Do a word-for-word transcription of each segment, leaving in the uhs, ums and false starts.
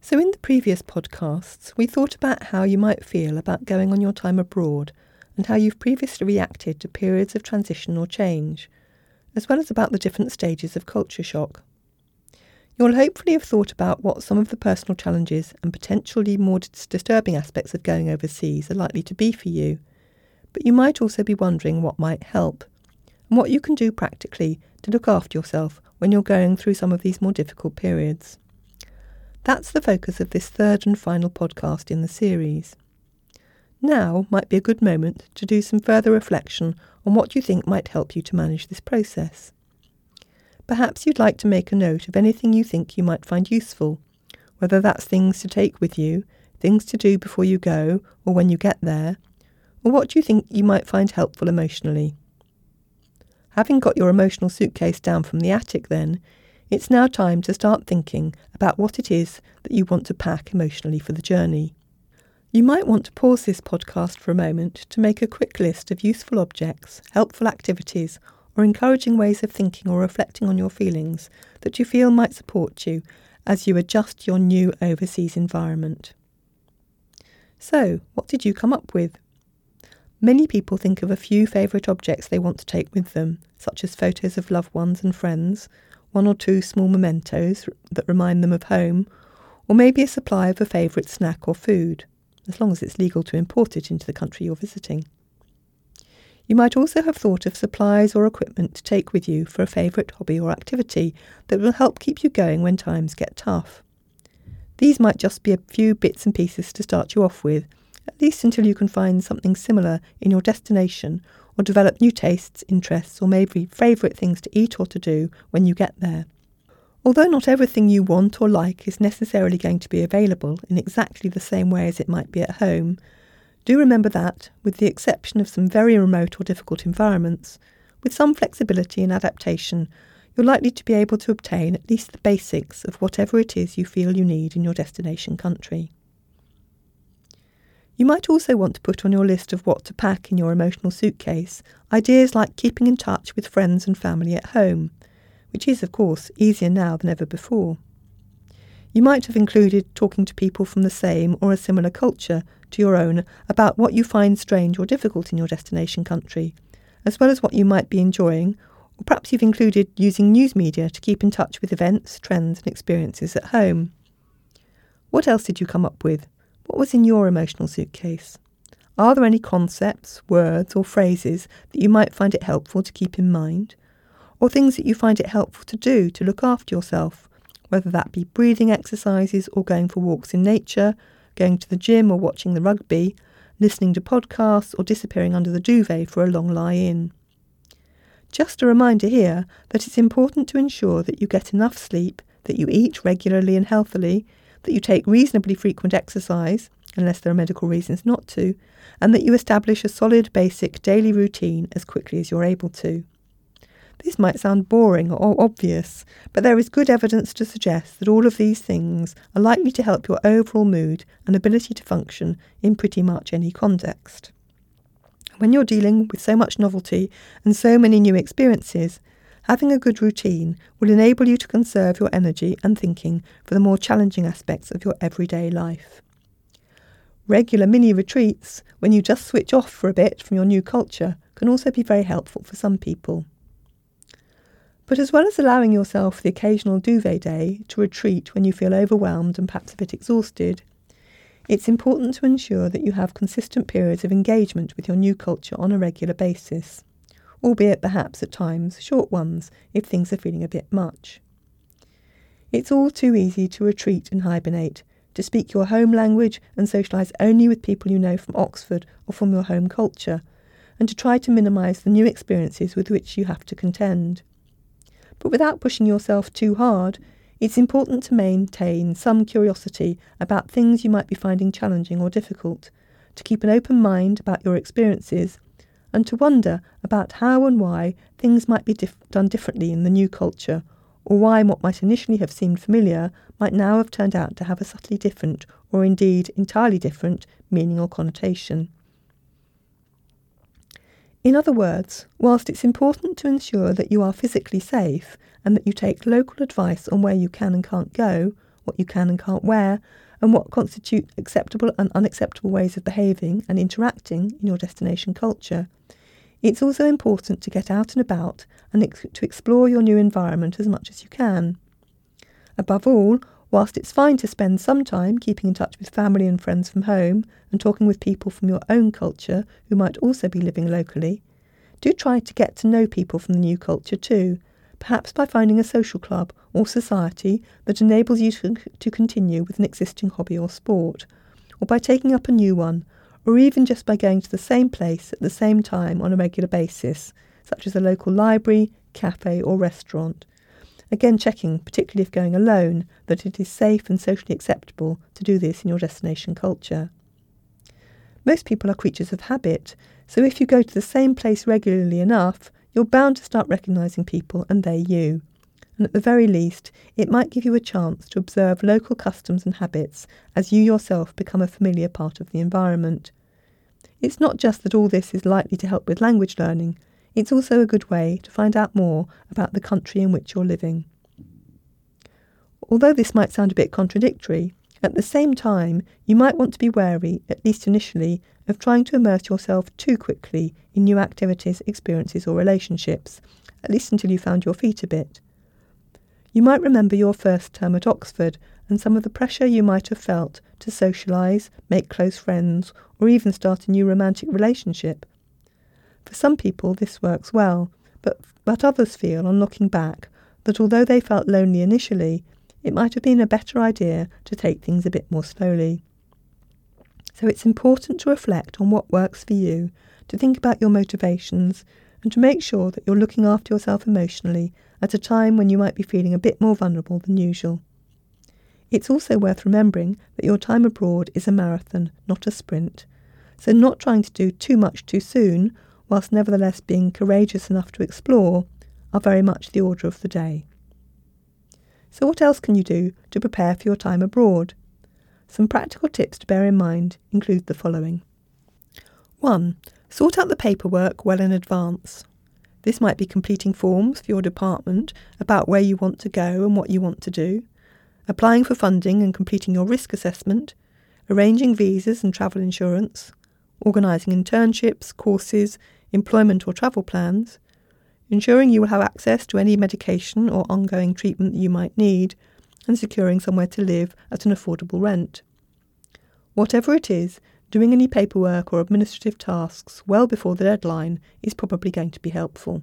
So in the previous podcasts, we thought about how you might feel about going on your time abroad and how you've previously reacted to periods of transition or change, as well as about the different stages of culture shock. You'll hopefully have thought about what some of the personal challenges and potentially more disturbing aspects of going overseas are likely to be for you, but you might also be wondering what might help, and what you can do practically to look after yourself when you're going through some of these more difficult periods. That's the focus of this third and final podcast in the series. Now might be a good moment to do some further reflection on what you think might help you to manage this process. Perhaps you'd like to make a note of anything you think you might find useful, whether that's things to take with you, things to do before you go or when you get there, or what you think you might find helpful emotionally. Having got your emotional suitcase down from the attic then, it's now time to start thinking about what it is that you want to pack emotionally for the journey. You might want to pause this podcast for a moment to make a quick list of useful objects, helpful activities, or encouraging ways of thinking or reflecting on your feelings that you feel might support you as you adjust your new overseas environment. So, what did you come up with? Many people think of a few favourite objects they want to take with them, such as photos of loved ones and friends, one or two small mementos that remind them of home, or maybe a supply of a favourite snack or food, as long as it's legal to import it into the country you're visiting. You might also have thought of supplies or equipment to take with you for a favourite hobby or activity that will help keep you going when times get tough. These might just be a few bits and pieces to start you off with, at least until you can find something similar in your destination or develop new tastes, interests, or maybe favourite things to eat or to do when you get there. Although not everything you want or like is necessarily going to be available in exactly the same way as it might be at home, do remember that, with the exception of some very remote or difficult environments, with some flexibility and adaptation, you're likely to be able to obtain at least the basics of whatever it is you feel you need in your destination country. You might also want to put on your list of what to pack in your emotional suitcase ideas like keeping in touch with friends and family at home, which is, of course, easier now than ever before. You might have included talking to people from the same or a similar culture to your own about what you find strange or difficult in your destination country, as well as what you might be enjoying, or perhaps you've included using news media to keep in touch with events, trends and experiences at home. What else did you come up with? What was in your emotional suitcase? Are there any concepts, words or phrases that you might find it helpful to keep in mind? Or things that you find it helpful to do to look after yourself, whether that be breathing exercises or going for walks in nature, going to the gym or watching the rugby, listening to podcasts or disappearing under the duvet for a long lie-in. Just a reminder here that it's important to ensure that you get enough sleep, that you eat regularly and healthily, that you take reasonably frequent exercise, unless there are medical reasons not to, and that you establish a solid basic daily routine as quickly as you're able to. This might sound boring or obvious, but there is good evidence to suggest that all of these things are likely to help your overall mood and ability to function in pretty much any context. When you're dealing with so much novelty and so many new experiences, having a good routine will enable you to conserve your energy and thinking for the more challenging aspects of your everyday life. Regular mini retreats, when you just switch off for a bit from your new culture, can also be very helpful for some people. But as well as allowing yourself the occasional duvet day to retreat when you feel overwhelmed and perhaps a bit exhausted, it's important to ensure that you have consistent periods of engagement with your new culture on a regular basis, albeit perhaps at times short ones if things are feeling a bit much. It's all too easy to retreat and hibernate, to speak your home language and socialise only with people you know from Oxford or from your home culture, and to try to minimise the new experiences with which you have to contend. But without pushing yourself too hard, it's important to maintain some curiosity about things you might be finding challenging or difficult, to keep an open mind about your experiences, and to wonder about how and why things might be dif- done differently in the new culture, or why what might initially have seemed familiar might now have turned out to have a subtly different, or indeed entirely different, meaning or connotation. In other words, whilst it's important to ensure that you are physically safe and that you take local advice on where you can and can't go, what you can and can't wear, and what constitute acceptable and unacceptable ways of behaving and interacting in your destination culture. It's also important to get out and about and ex- to explore your new environment as much as you can. Above all, whilst it's fine to spend some time keeping in touch with family and friends from home and talking with people from your own culture who might also be living locally, do try to get to know people from the new culture too, perhaps by finding a social club or society that enables you to, to continue with an existing hobby or sport, or by taking up a new one, or even just by going to the same place at the same time on a regular basis, such as a local library, cafe or restaurant. Again, checking, particularly if going alone, that it is safe and socially acceptable to do this in your destination culture. Most people are creatures of habit, so if you go to the same place regularly enough, you're bound to start recognising people and they you. And at the very least, it might give you a chance to observe local customs and habits as you yourself become a familiar part of the environment. It's not just that all this is likely to help with language learning, it's also a good way to find out more about the country in which you're living. Although this might sound a bit contradictory, at the same time, you might want to be wary, at least initially, of trying to immerse yourself too quickly in new activities, experiences or relationships, at least until you found your feet a bit. You might remember your first term at Oxford and some of the pressure you might have felt to socialise, make close friends, or even start a new romantic relationship. For some people this works well, but, but others feel, on looking back, that although they felt lonely initially, it might have been a better idea to take things a bit more slowly. So it's important to reflect on what works for you, to think about your motivations, and to make sure that you're looking after yourself emotionally at a time when you might be feeling a bit more vulnerable than usual. It's also worth remembering that your time abroad is a marathon, not a sprint, so not trying to do too much too soon, whilst nevertheless being courageous enough to explore, are very much the order of the day. So what else can you do to prepare for your time abroad? Some practical tips to bear in mind include the following. one. Sort out the paperwork well in advance. This might be completing forms for your department about where you want to go and what you want to do, applying for funding and completing your risk assessment, arranging visas and travel insurance, organising internships, courses, employment or travel plans, ensuring you will have access to any medication or ongoing treatment that you might need, and securing somewhere to live at an affordable rent. Whatever it is, doing any paperwork or administrative tasks well before the deadline is probably going to be helpful.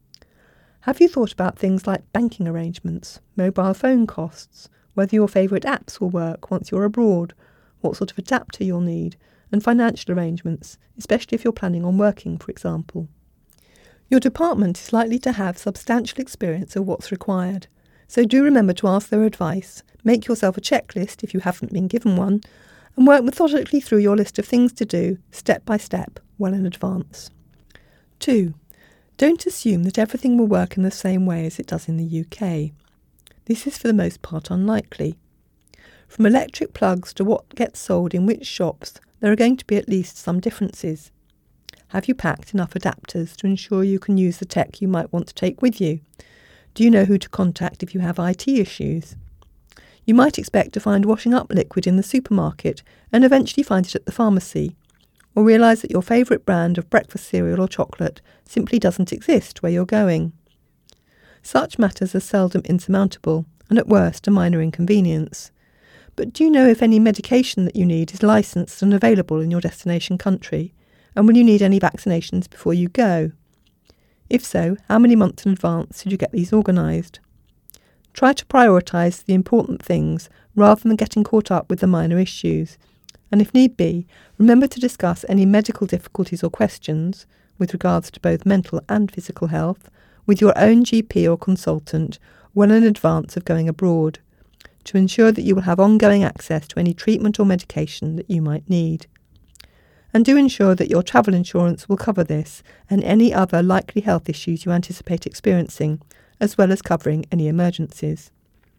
Have you thought about things like banking arrangements, mobile phone costs, whether your favourite apps will work once you're abroad, what sort of adapter you'll need, and financial arrangements, especially if you're planning on working, for example? Your department is likely to have substantial experience of what's required, so do remember to ask their advice, make yourself a checklist if you haven't been given one, and work methodically through your list of things to do, step by step, well in advance. two. Don't assume that everything will work in the same way as it does in the U K. This is for the most part unlikely. From electric plugs to what gets sold in which shops, there are going to be at least some differences. Have you packed enough adapters to ensure you can use the tech you might want to take with you? Do you know who to contact if you have I T issues? You might expect to find washing up liquid in the supermarket and eventually find it at the pharmacy, or realise that your favourite brand of breakfast cereal or chocolate simply doesn't exist where you're going. Such matters are seldom insurmountable, and at worst a minor inconvenience. But do you know if any medication that you need is licensed and available in your destination country, and will you need any vaccinations before you go? If so, how many months in advance should you get these organised? Try to prioritise the important things rather than getting caught up with the minor issues, and if need be, remember to discuss any medical difficulties or questions, with regards to both mental and physical health, with your own G P or consultant well in advance of going abroad, to ensure that you will have ongoing access to any treatment or medication that you might need. And do ensure that your travel insurance will cover this and any other likely health issues you anticipate experiencing, as well as covering any emergencies.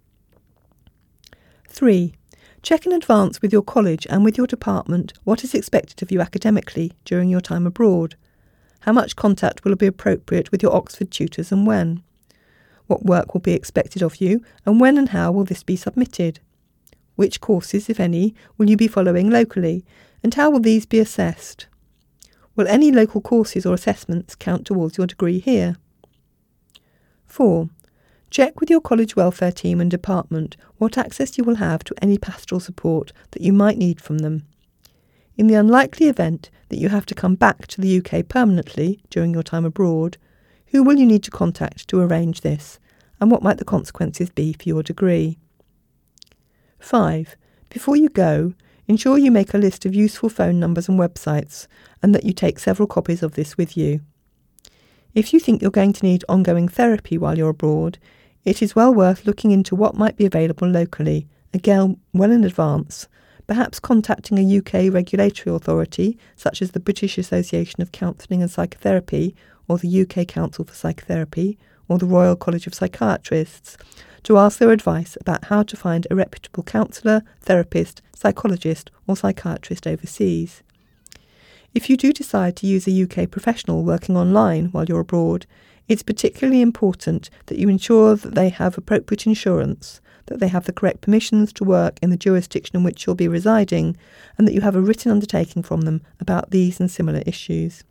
three. Check in advance with your college and with your department what is expected of you academically during your time abroad. How much contact will be appropriate with your Oxford tutors and when? What work will be expected of you, and when and how will this be submitted? Which courses, if any, will you be following locally, and how will these be assessed? Will any local courses or assessments count towards your degree here? four. Check with your college welfare team and department what access you will have to any pastoral support that you might need from them. In the unlikely event that you have to come back to the U K permanently during your time abroad, who will you need to contact to arrange this, and what might the consequences be for your degree? five. Before you go, ensure you make a list of useful phone numbers and websites, and that you take several copies of this with you. If you think you're going to need ongoing therapy while you're abroad, it is well worth looking into what might be available locally, again well in advance, perhaps contacting a U K regulatory authority such as the British Association of Counselling and Psychotherapy or the U K Council for Psychotherapy or the Royal College of Psychiatrists to ask their advice about how to find a reputable counsellor, therapist, psychologist or psychiatrist overseas. If you do decide to use a U K professional working online while you're abroad, it's particularly important that you ensure that they have appropriate insurance, that they have the correct permissions to work in the jurisdiction in which you'll be residing, and that you have a written undertaking from them about these and similar issues.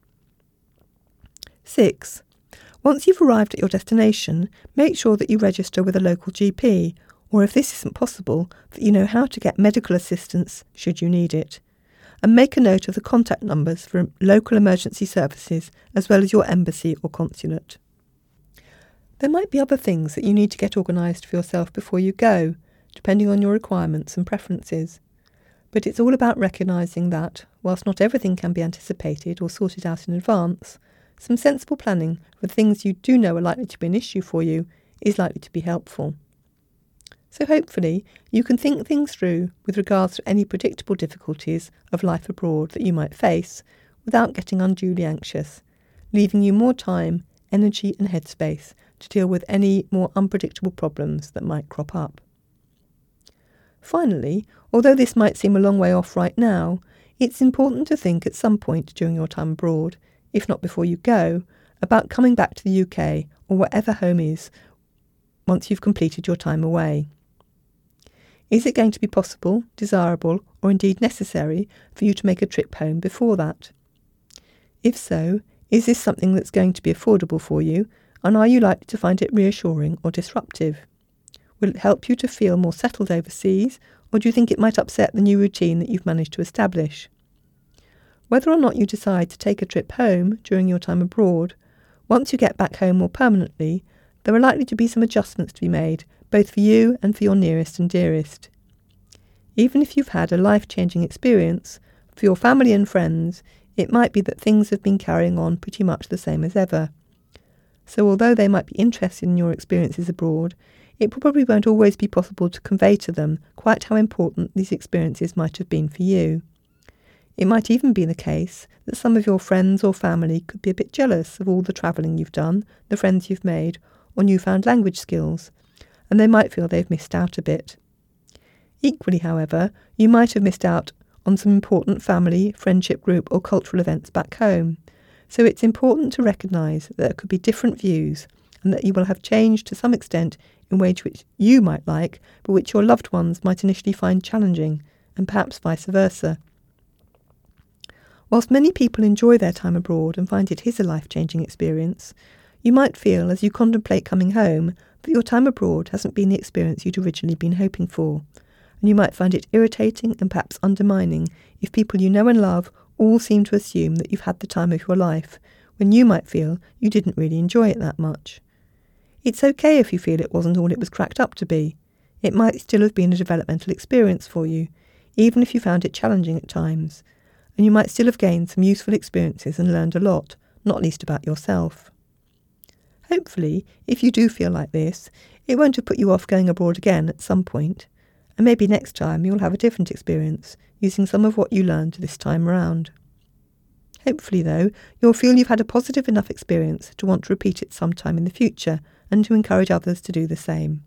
six. Once you've arrived at your destination, make sure that you register with a local G P, or if this isn't possible, that you know how to get medical assistance should you need it. And make a note of the contact numbers for local emergency services as well as your embassy or consulate. There might be other things that you need to get organised for yourself before you go, depending on your requirements and preferences. But it's all about recognising that, whilst not everything can be anticipated or sorted out in advance, some sensible planning for things you do know are likely to be an issue for you is likely to be helpful. So hopefully you can think things through with regards to any predictable difficulties of life abroad that you might face without getting unduly anxious, leaving you more time, energy and headspace to deal with any more unpredictable problems that might crop up. Finally, although this might seem a long way off right now, it's important to think at some point during your time abroad, if not before you go, about coming back to the U K or wherever home is once you've completed your time away. Is it going to be possible, desirable, or indeed necessary for you to make a trip home before that? If so, is this something that's going to be affordable for you, and are you likely to find it reassuring or disruptive? Will it help you to feel more settled overseas, or do you think it might upset the new routine that you've managed to establish? Whether or not you decide to take a trip home during your time abroad, once you get back home more permanently, there are likely to be some adjustments to be made, both for you and for your nearest and dearest. Even if you've had a life-changing experience, for your family and friends, it might be that things have been carrying on pretty much the same as ever. So although they might be interested in your experiences abroad, it probably won't always be possible to convey to them quite how important these experiences might have been for you. It might even be the case that some of your friends or family could be a bit jealous of all the travelling you've done, the friends you've made, or newfound language skills, and they might feel they've missed out a bit. Equally, however, you might have missed out on some important family, friendship group or cultural events back home, so it's important to recognise that there could be different views and that you will have changed to some extent in ways which you might like, but which your loved ones might initially find challenging, and perhaps vice versa. Whilst many people enjoy their time abroad and find it is a life-changing experience, you might feel as you contemplate coming home that your time abroad hasn't been the experience you'd originally been hoping for, and you might find it irritating and perhaps undermining if people you know and love all seem to assume that you've had the time of your life, when you might feel you didn't really enjoy it that much. It's okay if you feel it wasn't all it was cracked up to be. It might still have been a developmental experience for you, even if you found it challenging at times, and you might still have gained some useful experiences and learned a lot, not least about yourself. Hopefully, if you do feel like this, it won't have put you off going abroad again at some point, and maybe next time you'll have a different experience, using some of what you learned this time around. Hopefully, though, you'll feel you've had a positive enough experience to want to repeat it sometime in the future, and to encourage others to do the same.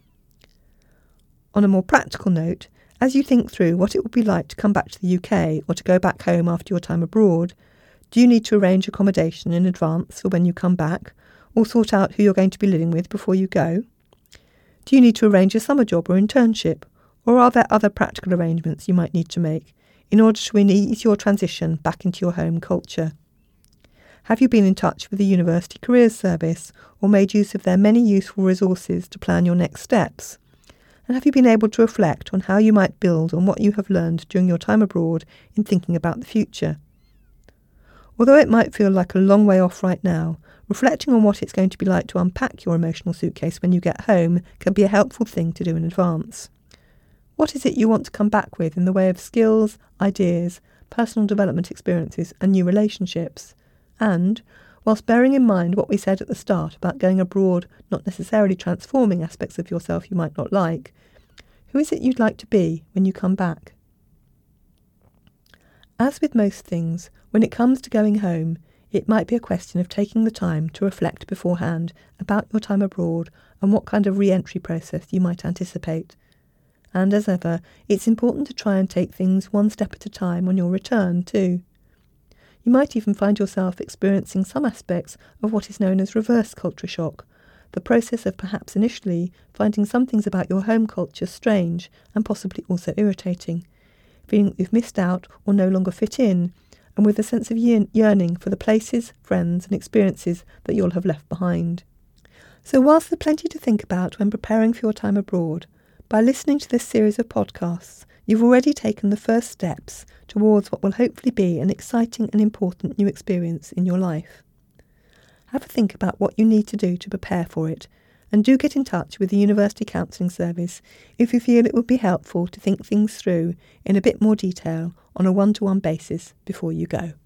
On a more practical note, as you think through what it would be like to come back to the U K or to go back home after your time abroad, do you need to arrange accommodation in advance for when you come back, or sort out who you're going to be living with before you go? Do you need to arrange a summer job or internship, Or are there other practical arrangements you might need to make in order to ease your transition back into your home culture? Have you been in touch with the University Careers Service or made use of their many useful resources to plan your next steps? And have you been able to reflect on how you might build on what you have learned during your time abroad in thinking about the future? Although it might feel like a long way off right now, reflecting on what it's going to be like to unpack your emotional suitcase when you get home can be a helpful thing to do in advance. What is it you want to come back with in the way of skills, ideas, personal development experiences and new relationships? And, whilst bearing in mind what we said at the start about going abroad not necessarily transforming aspects of yourself you might not like, who is it you'd like to be when you come back? As with most things, when it comes to going home, it might be a question of taking the time to reflect beforehand about your time abroad and what kind of re-entry process you might anticipate. And as ever, it's important to try and take things one step at a time on your return too. You might even find yourself experiencing some aspects of what is known as reverse culture shock, the process of perhaps initially finding some things about your home culture strange and possibly also irritating, feeling that you've missed out or no longer fit in, and with a sense of yearning for the places, friends and experiences that you'll have left behind. So whilst there's plenty to think about when preparing for your time abroad, by listening to this series of podcasts, you've already taken the first steps towards what will hopefully be an exciting and important new experience in your life. Have a think about what you need to do to prepare for it, and do get in touch with the University Counselling Service if you feel it would be helpful to think things through in a bit more detail on a one-to-one basis before you go.